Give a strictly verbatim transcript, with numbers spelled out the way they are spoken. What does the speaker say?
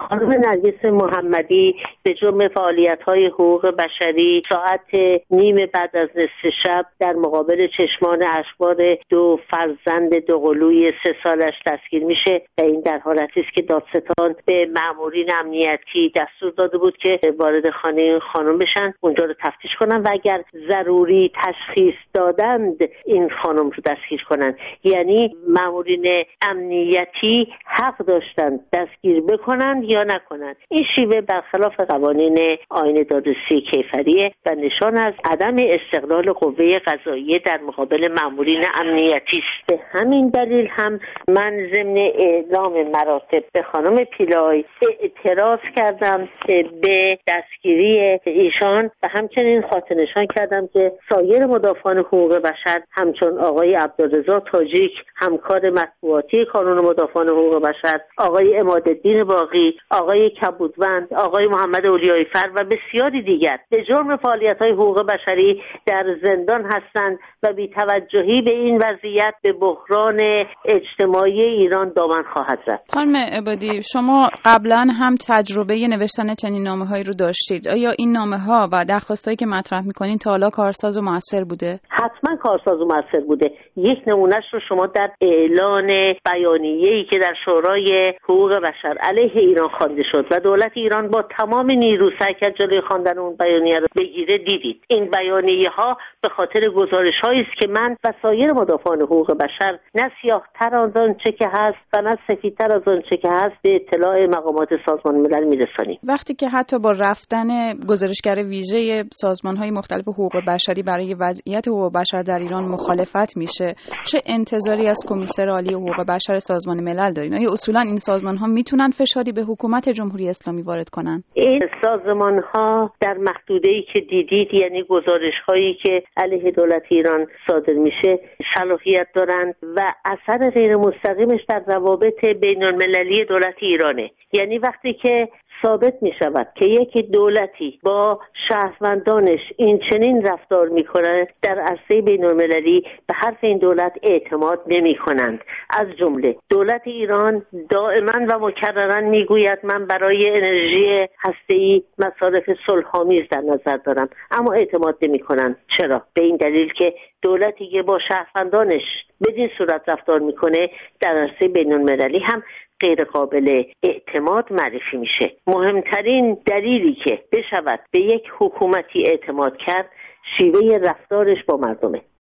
خانم نرگس محمدی به جرم فعالیت‌های حقوق بشری ساعت نیم بعد از نصف شب در مقابل چشمان اشبار دو فرزند دوقلوی سه سالش دستگیر میشه و این در حالتی است که دادستان به مامورین امنیتی دستور داده بود که وارد خانه این خانم بشن، اونجا رو تفتیش کنن و اگر ضروری تشخیص دادند این خانم رو دستگیر کنن. یعنی مامورین امنیتی حق داشتن دستگیر بکنن یا نکنن. این شیوه برخلاف قوانین آیین دادرسی کیفریه و نشان از عدم استقلال قوه قضاییه در مقابل مامورین امنیتی است. به همین دلیل هم من ضمن اعلام مراتب به خانم پیلای اعتراض کردم به دستگیری ایشان و همچنین خاطر نشان کردم که سایر مدافعان حقوق بشر همچون آقای عبدالرضا تاجیک همکار مطبوعاتی کانون مدافعان حقوق بشر، آقای عمادالدین باقی، آقای کبودوند، آقای محمد اولیایی فر و بسیاری دیگر به جرم فعالیت‌های حقوق بشری در زندان هستند و بی‌توجهی به این وضعیت به بحران اجتماعی ایران دامن خواهد زد. خانم عبادی، شما قبلا هم تجربه نوشتن چنین نامه‌هایی رو داشتید. آیا این نامه‌ها و درخواستایی که مطرح می‌کنین تا حالا کارساز و موثر بوده؟ حتما کارساز و موثر بوده. یک نمونهش رو شما در اعلان بیانیه‌ای که در شورای حقوق بشر علیه ایران خوانده شد و دولت ایران با تمام نیرو سعی کرد جلوی خواندن اون بیانیه رو بگیره دیدید. این بیانیه‌ها به خاطر گزارش‌هایی است که من و سایر مدافعان حقوق بشر نه سیاه‌تر از آن چه که هست و نه سفیدتر از آن چه که هست به اطلاع مقامات سازمان ملل می‌رسانیم. وقتی که حتی با رفتن گزارشگر ویژه سازمان‌های مختلف حقوق بشری برای وضعیت حقوق بشر در ایران مخالفت میشه، چه انتظاری از کمیسر عالی حقوق بشر سازمان ملل دارین؟ آیا اصولا این سازمان‌ها میتونن فشاری به حکومت جمهوری اسلامی وارد کنن؟ این سازمان‌ها در محدوده‌ای که دیدید، یعنی گزارش‌هایی که علیه دولت ایران صادر میشه، صلاحیت دارند و اثر غیر مستقیمش در روابط بین‌المللی دولت ایرانه. یعنی وقتی که ثابت می شود که یک دولتی با شهروندانش این چنین رفتار می کند، در عرصه بین المللی به حرف این دولت اعتماد نمی کنند. از جمله دولت ایران دائما و مکررا می گوید من برای انرژی هسته‌ای مصارف صلح‌آمیز در نظر دارم، اما اعتماد نمی کنند. چرا؟ به این دلیل که دولتی که با شهروندانش بدین صورت رفتار میکنه در عرصه بین المللی هم غیر قابل اعتماد معرفی میشه. مهمترین دلیلی که بشود به یک حکومتی اعتماد کرد شیوه رفتارش با مردمه.